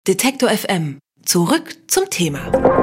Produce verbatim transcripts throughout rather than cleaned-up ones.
Detektor F M. Zurück zum Thema.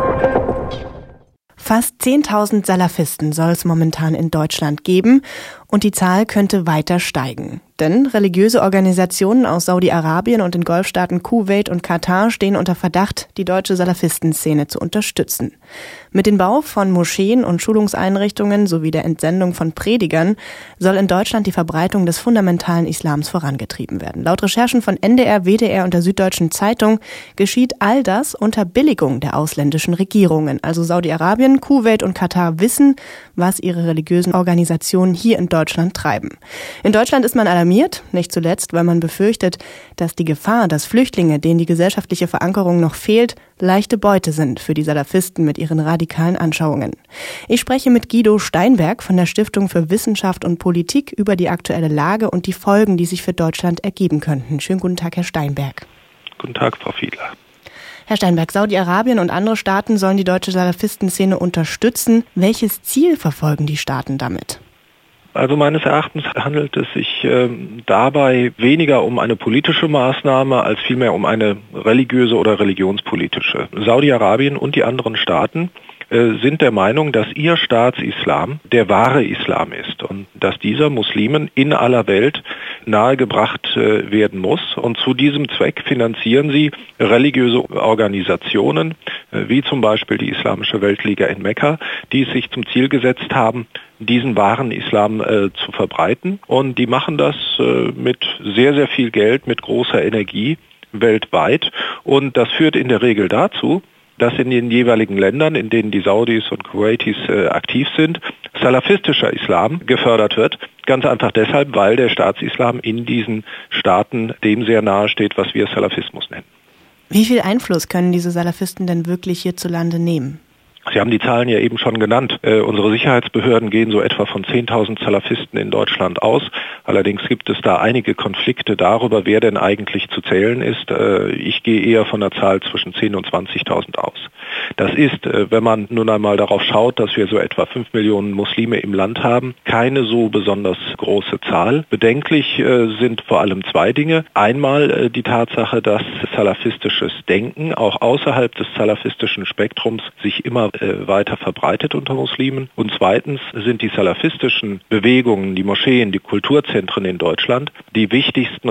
Fast zehntausend Salafisten soll es momentan in Deutschland geben und die Zahl könnte weiter steigen. Denn religiöse Organisationen aus Saudi-Arabien und den Golfstaaten Kuwait und Katar stehen unter Verdacht, die deutsche Salafistenszene zu unterstützen. Mit dem Bau von Moscheen und Schulungseinrichtungen sowie der Entsendung von Predigern soll in Deutschland die Verbreitung des fundamentalen Islams vorangetrieben werden. Laut Recherchen von N D R, W D R und der Süddeutschen Zeitung geschieht all das unter Billigung der ausländischen Regierungen. Also Saudi-Arabien, Kuwait und Katar wissen, was ihre religiösen Organisationen hier in Deutschland treiben. In Deutschland ist man alarmiert, nicht zuletzt, weil man befürchtet, dass die Gefahr, dass Flüchtlinge, denen die gesellschaftliche Verankerung noch fehlt, leichte Beute sind für die Salafisten mit ihren radikalen Anschauungen. Ich spreche mit Guido Steinberg von der Stiftung für Wissenschaft und Politik über die aktuelle Lage und die Folgen, die sich für Deutschland ergeben könnten. Schönen guten Tag, Herr Steinberg. Guten Tag, Frau Fiedler. Herr Steinberg, Saudi-Arabien und andere Staaten sollen die deutsche Salafistenszene unterstützen. Welches Ziel verfolgen die Staaten damit? Also meines Erachtens handelt es sich äh, dabei weniger um eine politische Maßnahme als vielmehr um eine religiöse oder religionspolitische. Saudi-Arabien und die anderen Staaten äh, sind der Meinung, dass ihr Staatsislam der wahre Islam ist und dass dieser Muslimen in aller Welt nahegebracht äh, werden muss. Und zu diesem Zweck finanzieren sie religiöse Organisationen, äh, wie zum Beispiel die Islamische Weltliga in Mekka, die es sich zum Ziel gesetzt haben, diesen wahren Islam äh, zu verbreiten. Und die machen das äh, mit sehr, sehr viel Geld, mit großer Energie weltweit. Und das führt in der Regel dazu, dass in den jeweiligen Ländern, in denen die Saudis und Kuwaitis äh, aktiv sind, salafistischer Islam gefördert wird. Ganz einfach deshalb, weil der Staatsislam in diesen Staaten dem sehr nahe steht, was wir Salafismus nennen. Wie viel Einfluss können diese Salafisten denn wirklich hierzulande nehmen? Sie haben die Zahlen ja eben schon genannt. Äh, unsere Sicherheitsbehörden gehen so etwa von zehntausend Salafisten in Deutschland aus. Allerdings gibt es da einige Konflikte darüber, wer denn eigentlich zu zählen ist. Äh, ich gehe eher von einer Zahl zwischen zehntausend und zwanzigtausend aus. Das ist, äh, wenn man nun einmal darauf schaut, dass wir so etwa fünf Millionen Muslime im Land haben, keine so besonders große Zahl. Bedenklich äh, sind vor allem zwei Dinge. Einmal äh, die Tatsache, dass salafistisches Denken auch außerhalb des salafistischen Spektrums sich immer weiter verbreitet unter Muslimen. Und zweitens sind die salafistischen Bewegungen, die Moscheen, die Kulturzentren in Deutschland die wichtigsten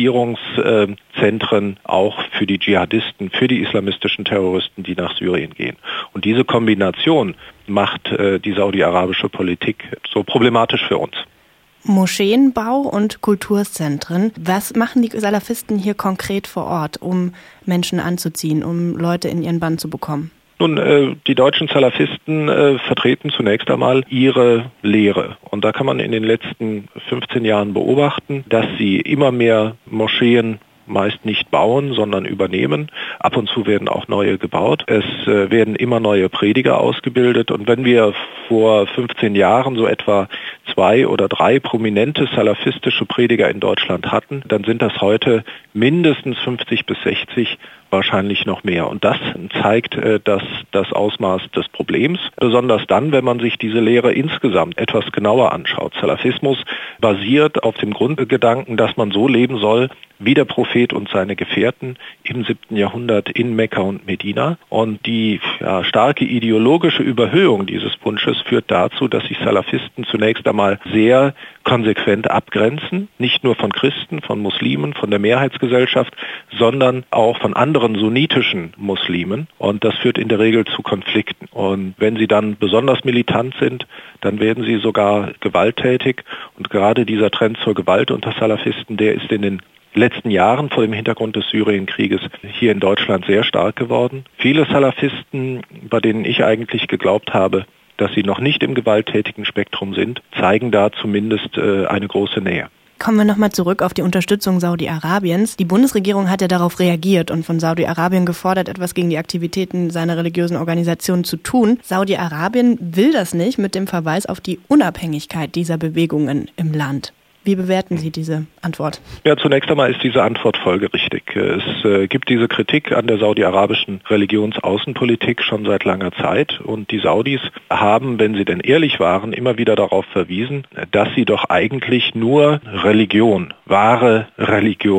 Rekrutierungszentren auch für die Dschihadisten, für die islamistischen Terroristen, die nach Syrien gehen. Und diese Kombination macht die saudi-arabische Politik so problematisch für uns. Moscheenbau und Kulturzentren. Was machen die Salafisten hier konkret vor Ort, um Menschen anzuziehen, um Leute in ihren Bann zu bekommen? Nun, äh, die deutschen Salafisten äh, vertreten zunächst einmal ihre Lehre. Und da kann man in den letzten fünfzehn Jahren beobachten, dass sie immer mehr Moscheen meist nicht bauen, sondern übernehmen. Ab und zu werden auch neue gebaut. Es äh, werden immer neue Prediger ausgebildet. Und wenn wir vor fünfzehn Jahren so etwa zwei oder drei prominente salafistische Prediger in Deutschland hatten, dann sind das heute mindestens fünfzig bis sechzig, wahrscheinlich noch mehr. Und das zeigt äh, das, das Ausmaß des Problems, besonders dann, wenn man sich diese Lehre insgesamt etwas genauer anschaut. Salafismus basiert auf dem Grundgedanken, dass man so leben soll, wie der Prophet und seine Gefährten im siebten Jahrhundert in Mekka und Medina. Und die ja, starke ideologische Überhöhung dieses Wunsches führt dazu, dass sich Salafisten zunächst einmal sehr konsequent abgrenzen, nicht nur von Christen, von Muslimen, von der Mehrheitsgesellschaft, sondern auch von anderen sunnitischen Muslimen. Und das führt in der Regel zu Konflikten. Und wenn sie dann besonders militant sind, dann werden sie sogar gewalttätig. Und gerade dieser Trend zur Gewalt unter Salafisten, der ist in den letzten Jahren vor dem Hintergrund des Syrienkrieges hier in Deutschland sehr stark geworden. Viele Salafisten, bei denen ich eigentlich geglaubt habe, dass sie noch nicht im gewalttätigen Spektrum sind, zeigen da zumindest äh, eine große Nähe. Kommen wir nochmal zurück auf die Unterstützung Saudi-Arabiens. Die Bundesregierung hat ja darauf reagiert und von Saudi-Arabien gefordert, etwas gegen die Aktivitäten seiner religiösen Organisation zu tun. Saudi-Arabien will das nicht mit dem Verweis auf die Unabhängigkeit dieser Bewegungen im Land. Wie bewerten Sie diese Antwort? Ja, zunächst einmal ist diese Antwort folgerichtig. Es äh, gibt diese Kritik an der saudi-arabischen Religionsaußenpolitik schon seit langer Zeit und die Saudis haben, wenn sie denn ehrlich waren, immer wieder darauf verwiesen, dass sie doch eigentlich nur Religion, wahre Religion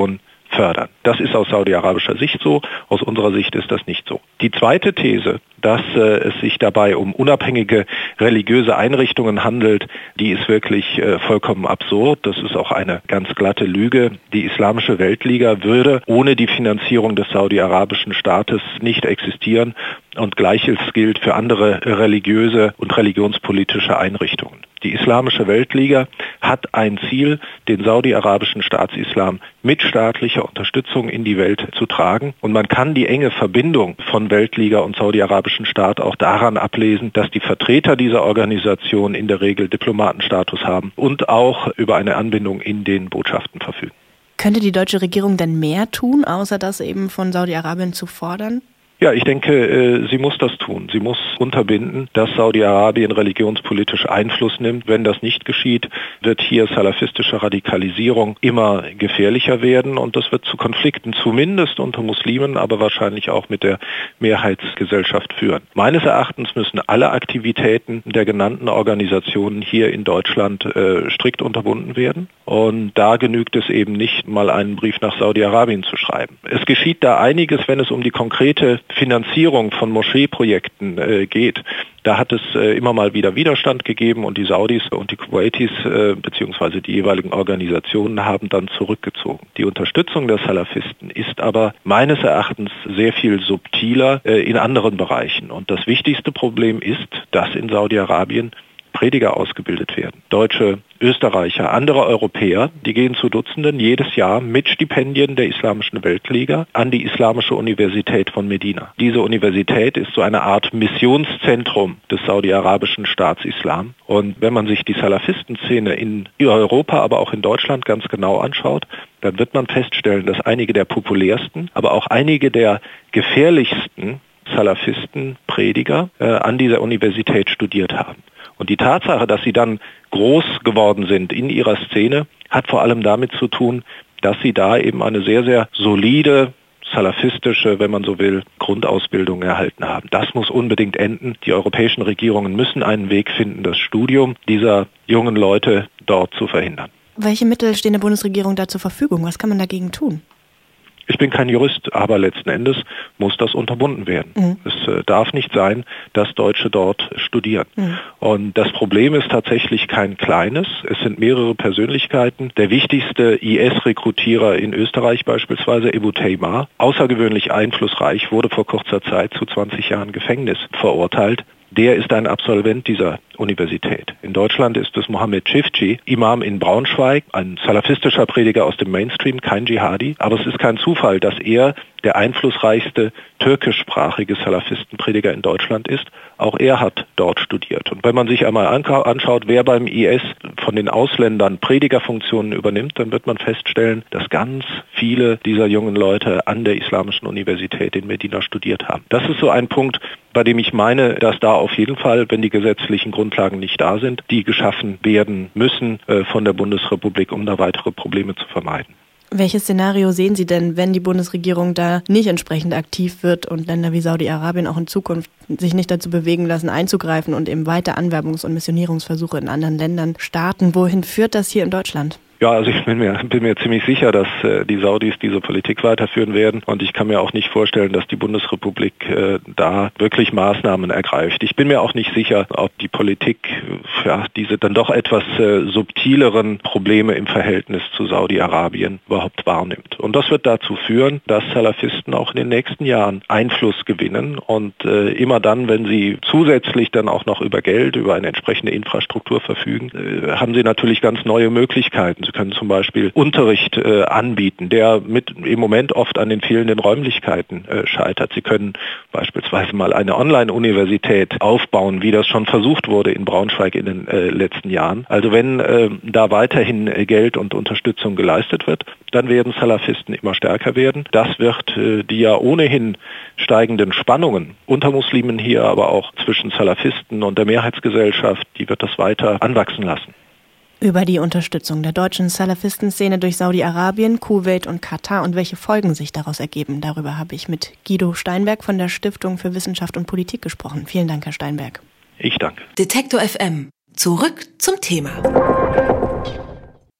fördern. Das ist aus saudi-arabischer Sicht so, aus unserer Sicht ist das nicht so. Die zweite These, dass äh, es sich dabei um unabhängige religiöse Einrichtungen handelt, die ist wirklich äh, vollkommen absurd. Das ist auch eine ganz glatte Lüge. Die Islamische Weltliga würde ohne die Finanzierung des saudi-arabischen Staates nicht existieren und Gleiches gilt für andere religiöse und religionspolitische Einrichtungen. Die Islamische Weltliga hat ein Ziel, den saudi-arabischen Staatsislam mit staatlicher Unterstützung in die Welt zu tragen. Und man kann die enge Verbindung von Weltliga und saudi-arabischen Staat auch daran ablesen, dass die Vertreter dieser Organisation in der Regel Diplomatenstatus haben und auch über eine Anbindung in den Botschaften verfügen. Könnte die deutsche Regierung denn mehr tun, außer das eben von Saudi-Arabien zu fordern? Ja, ich denke, sie muss das tun. Sie muss unterbinden, dass Saudi-Arabien religionspolitisch Einfluss nimmt. Wenn das nicht geschieht, wird hier salafistische Radikalisierung immer gefährlicher werden und das wird zu Konflikten zumindest unter Muslimen, aber wahrscheinlich auch mit der Mehrheitsgesellschaft führen. Meines Erachtens müssen alle Aktivitäten der genannten Organisationen hier in Deutschland äh, strikt unterbunden werden und da genügt es eben nicht, mal einen Brief nach Saudi-Arabien zu schreiben. Es geschieht da einiges, wenn es um die konkrete Finanzierung von Moscheeprojekten äh, geht. Da hat es äh, immer mal wieder Widerstand gegeben und die Saudis und die Kuwaitis äh, beziehungsweise die jeweiligen Organisationen haben dann zurückgezogen. Die Unterstützung der Salafisten ist aber meines Erachtens sehr viel subtiler äh, in anderen Bereichen. Und das wichtigste Problem ist, dass in Saudi-Arabien Prediger ausgebildet werden. Deutsche, Österreicher, andere Europäer, die gehen zu Dutzenden jedes Jahr mit Stipendien der Islamischen Weltliga an die Islamische Universität von Medina. Diese Universität ist so eine Art Missionszentrum des saudi-arabischen Staatsislam. Und wenn man sich die Salafistenszene in Europa, aber auch in Deutschland ganz genau anschaut, dann wird man feststellen, dass einige der populärsten, aber auch einige der gefährlichsten Salafisten, Prediger äh, an dieser Universität studiert haben. Und die Tatsache, dass sie dann groß geworden sind in ihrer Szene, hat vor allem damit zu tun, dass sie da eben eine sehr, sehr solide, salafistische, wenn man so will, Grundausbildung erhalten haben. Das muss unbedingt enden. Die europäischen Regierungen müssen einen Weg finden, das Studium dieser jungen Leute dort zu verhindern. Welche Mittel stehen der Bundesregierung da zur Verfügung? Was kann man dagegen tun? Ich bin kein Jurist, aber letzten Endes muss das unterbunden werden. Mhm. Es äh, darf nicht sein, dass Deutsche dort studieren. Mhm. Und das Problem ist tatsächlich kein kleines. Es sind mehrere Persönlichkeiten. Der wichtigste I S-Rekrutierer in Österreich beispielsweise, Ebu Teymar, außergewöhnlich einflussreich, wurde vor kurzer Zeit zu zwanzig Jahren Gefängnis verurteilt. Der ist ein Absolvent dieser Universität. In Deutschland ist es Mohammed Chifchi, Imam in Braunschweig, ein salafistischer Prediger aus dem Mainstream, kein Dschihadi. Aber es ist kein Zufall, dass er der einflussreichste türkischsprachige Salafistenprediger in Deutschland ist. Auch er hat dort studiert. Und wenn man sich einmal anschaut, wer beim I S von den Ausländern Predigerfunktionen übernimmt, dann wird man feststellen, dass ganz viele dieser jungen Leute an der Islamischen Universität in Medina studiert haben. Das ist so ein Punkt, bei dem ich meine, dass da auf jeden Fall, wenn die gesetzlichen Grundlagen nicht da sind, die geschaffen werden müssen äh, von der Bundesrepublik, um da weitere Probleme zu vermeiden. Welches Szenario sehen Sie denn, wenn die Bundesregierung da nicht entsprechend aktiv wird und Länder wie Saudi-Arabien auch in Zukunft sich nicht dazu bewegen lassen, einzugreifen und eben weiter Anwerbungs- und Missionierungsversuche in anderen Ländern starten? Wohin führt das hier in Deutschland? Ja, also ich bin mir, bin mir ziemlich sicher, dass äh, die Saudis diese Politik weiterführen werden und ich kann mir auch nicht vorstellen, dass die Bundesrepublik äh, da wirklich Maßnahmen ergreift. Ich bin mir auch nicht sicher, ob die Politik ja, diese dann doch etwas äh, subtileren Probleme im Verhältnis zu Saudi-Arabien überhaupt wahrnimmt. Und das wird dazu führen, dass Salafisten auch in den nächsten Jahren Einfluss gewinnen und äh, immer dann, wenn sie zusätzlich dann auch noch über Geld, über eine entsprechende Infrastruktur verfügen, äh, haben sie natürlich ganz neue Möglichkeiten. Sie können zum Beispiel Unterricht äh, anbieten, der mit im Moment oft an den fehlenden Räumlichkeiten äh, scheitert. Sie können beispielsweise mal eine Online-Universität aufbauen, wie das schon versucht wurde in Braunschweig in den äh, letzten Jahren. Also wenn äh, da weiterhin äh, Geld und Unterstützung geleistet wird, dann werden Salafisten immer stärker werden. Das wird äh, die ja ohnehin steigenden Spannungen unter Muslimen hier, aber auch zwischen Salafisten und der Mehrheitsgesellschaft, die wird das weiter anwachsen lassen. Über die Unterstützung der deutschen Salafistenszene durch Saudi-Arabien, Kuwait und Katar und welche Folgen sich daraus ergeben, darüber habe ich mit Guido Steinberg von der Stiftung für Wissenschaft und Politik gesprochen. Vielen Dank, Herr Steinberg. Ich danke. Detektor F M. Zurück zum Thema.